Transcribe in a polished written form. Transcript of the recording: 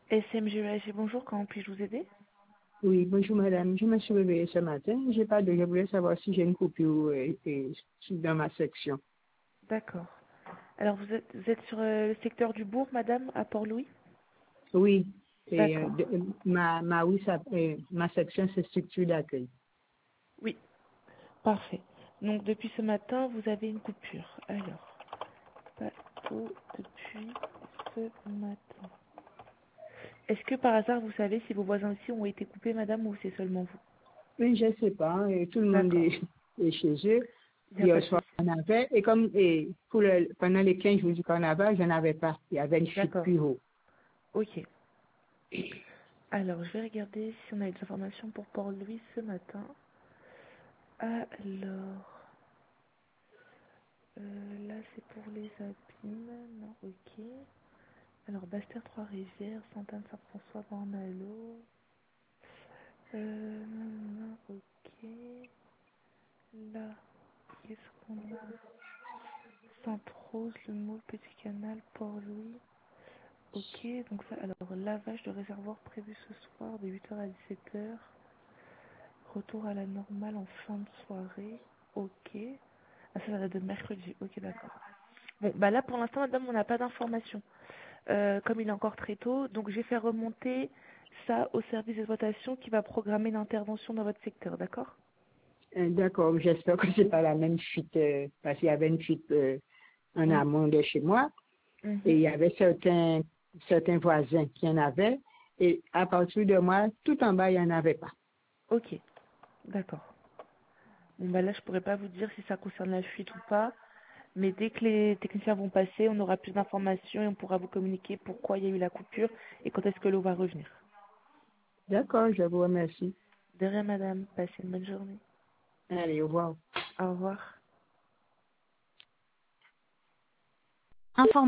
SMGEAG, bonjour, comment puis-je vous aider? Oui, bonjour madame. Je me suis réveillée ce matin. Je voulais savoir si j'ai une coupure dans ma section. D'accord. Alors, vous êtes sur le secteur du bourg, madame, à Port-Louis? Oui, D'accord. ma section, c'est structure d'accueil. Oui, parfait. Donc, depuis ce matin, vous avez une coupure. Alors, Paco, depuis ce matin. Est-ce que par hasard, vous savez si vos voisins aussi ont été coupés, madame, ou c'est seulement vous? Mais je ne sais pas, tout le monde D'accord. est chez eux. Il n'y a pas Hier de soir, souci. on avait, pendant les 15 jours du carnaval, je n'avais pas. Il y avait une fuite D'accord. plus haut. Ok. Alors, je vais regarder si on a des informations pour Port-Louis ce matin. Alors, là, c'est pour les abîmes. Non, ok. Alors, Bastère, Trois-Rivières, Sainte-Anne-Saint-François, Bornalo. Non, ok. Là, qu'est-ce qu'on a? Sainte-Rose, Le Moule, Petit Canal, Port-Louis. Ok, donc ça, alors, lavage de réservoir prévu ce soir de 8h à 17h. Retour à la normale en fin de soirée. Ok. Ah, ça date de mercredi. Ok, d'accord. Bon, bah là, pour l'instant, madame, on n'a pas d'informations. Comme il est encore très tôt, donc j'ai fait remonter ça au service d'exploitation qui va programmer une intervention dans votre secteur, d'accord? D'accord, j'espère que c'est pas la même fuite, parce qu'il y avait une fuite en Oui. amont de chez moi. Et Mhm. il y avait certains voisins qui en avaient. Et à partir de moi, tout en bas, il n'y en avait pas. Ok, d'accord. Bon, bah là, je pourrais pas vous dire si ça concerne la fuite ou pas, mais dès que les techniciens vont passer, on aura plus d'informations et on pourra vous communiquer pourquoi il y a eu la coupure et quand est-ce que l'eau va revenir. D'accord, je vous remercie. De rien, madame. Passez une bonne journée. Allez, au revoir. Au revoir.